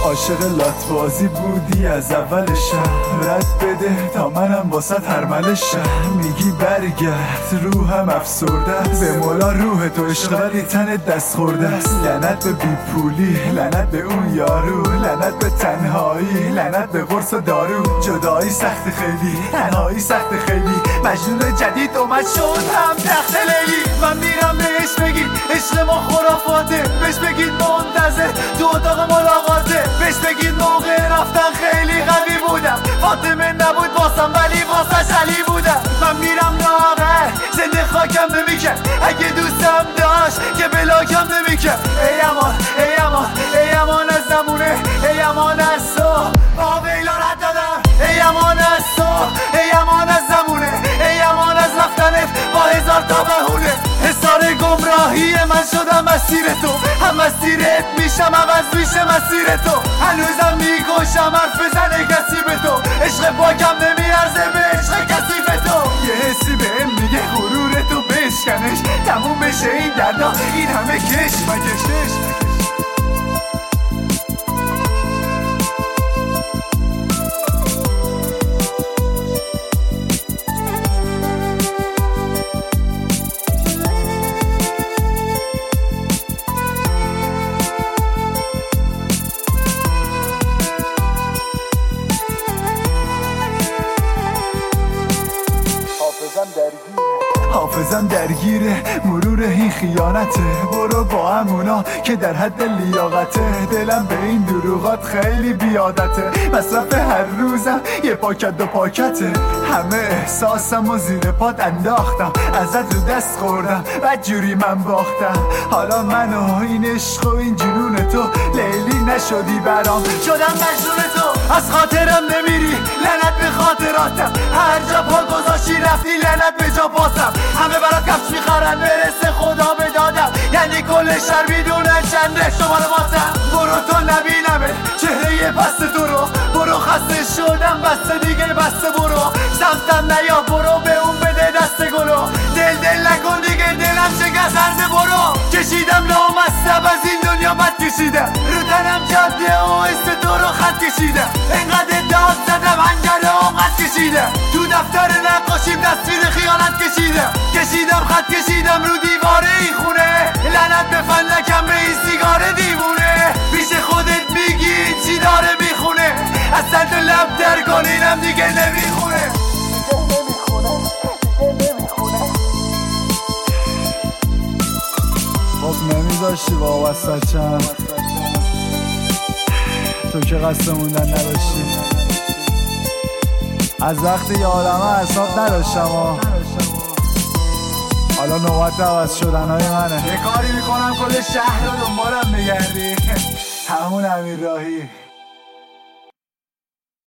عاشق لاتبازی بودی از اول شهر، رد بده تا منم واسه هرمل شهر. میگی برگرد روحم افسرده است، به مولا روح تو عشق ولی تنت دست خورده است. لعنت به بی پولی، لعنت به اون یارو، لعنت به تنهایی، لعنت به قرص و دارو. جدایی سخت خیلی، تنهایی سخت خیلی، مجنون جدید اومد شد هم تخت لیلی. من میرم بهش بگید عشق ما خرافاته، بهش بگید منتظر تو اتاق ملاقاته، بهش بگید موقع رفتن خیلی قوی بودم، فاطمه نبود واسم ولی واسش علی بودم. من میرم لاغر زنده خاکم نمیکرد، اگه دوستم داشت که بلاکم نمیکرد. ای امان ای امان ای امان از زمونه، ای امان از تو آویلا رد دادم. ای امان از تو، ای امان از زمونه، ای امان از رفتنت با هزار تا بهونه. حصار گمراهی من شدم مسیر تو، هم مسیرت میشم عوض میشه مسیر تو. هنوزم میکشم حرف بزنه کسی به تو، عشق پاکم نمیارزه به عشق کسی به تو. یه حسی بهم میگه غرور تو بشکنش، تموم بشه این دردا این همه کش مکشش. حافظم درگیره مرور این خیانته، برو با همونا که در حد لیاقته. دلم به این دروغات خیلی بیادته، مصرف هر روزم یه پاکت دو پاکته. همه احساسم و زیر پات انداختم، ازت رو دست خوردم بدجوری من باختم. حالا من و این عشق و این جنون تو لیلی نشدی برام، شدم مجنون تو. از خاطرم نمیری لعنت به خاطراتم، هر جا پا گذاشتی رفتی لعنت به جا باسم. همه برات کفش میخرن برسه خدا به دادم، یعنی کل شهر میدونن چنده شماره واسم. برو تو نبینمه چهره پست تو رو، برو خسته شدم بسته دیگه بسته برو. سمتم نیا برو به اون بده دست گلو، دل نکن دیگه دلم شکستنده برو. کشیدم لامصب از این دنیا بد کشیدم، رو تنم جاده و حس تو رو خط کشیدم. اینقدر داد زدم انگله و قد کشیدم، تو دفتر نقاشیم تصویر خیانت کشیدم خط کشیدم رو دیواره این خونه. لعنت به فلکم به این سیگار دیوونه، پیش خودت میگی چی داره میخونه، از سرد لب در کنینم دیگه نمیخونه. خب نمیذاشتی با وسط چند، تو که قصد موندن نداشتی. از وقتی یادمه اصاب نداشتم، حالا نوبت عوض شدنهای منه. یه کاری میکنم کل شهر رو دنبالم میگردی، همون امیر راهی.